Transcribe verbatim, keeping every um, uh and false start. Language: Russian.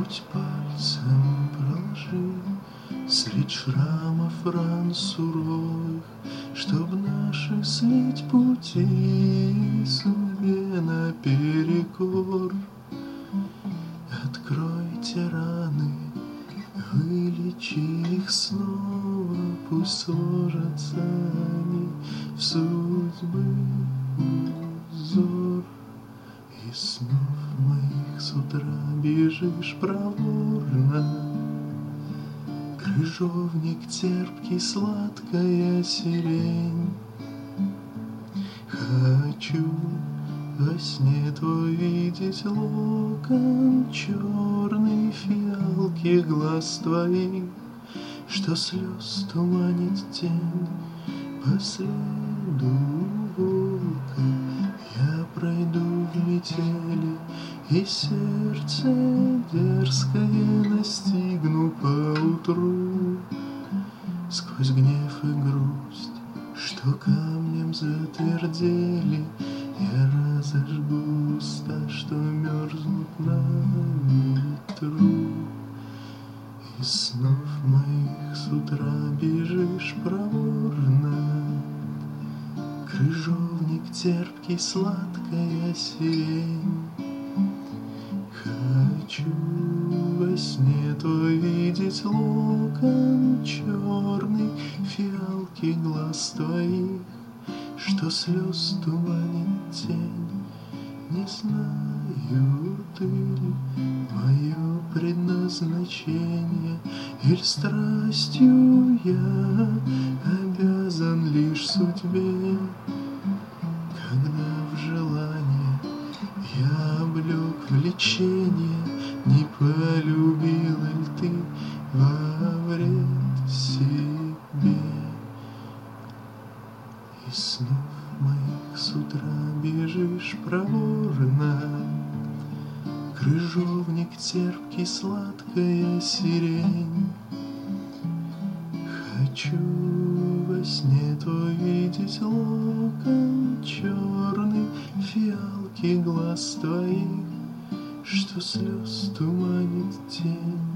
Грудь пальцем проложи средь шрамов ран суровых, чтоб наши слить пути судьбе наперекор. Откройте раны, вылечи их снова, пусть сложатся они в судьбы узор. Из снов моих с утра бежишь проворно, крыжовник терпкий, сладкая сирень. Хочу во сне твой видеть локон черный, фиалки глаз твоих, что слез туманит тень по следу волка. Я пройду в метели, и сердце дерзкое настигну поутру. Сквозь гнев и грусть, что камнем затвердели, я разожгу уста, что мерзнут на ветру. Из снов моих с утра бежишь проворно, крыжовник терпкий, сладкая сирень. Хочу во сне твой видеть локон черный, фиалки глаз твоих, что слез туманит тень. Не знаю, ты ли мое предназначение, иль страстью я обязан лишь судьбе. Когда в желание я облек влечение, не полюбил ли ты во вред себе? Из снов моих с утра бежишь проворно, крыжовник терпкий, сладкая сирень. Хочу во сне твой видеть локон черный, фиалки глаз твоих, что слез туманит тень.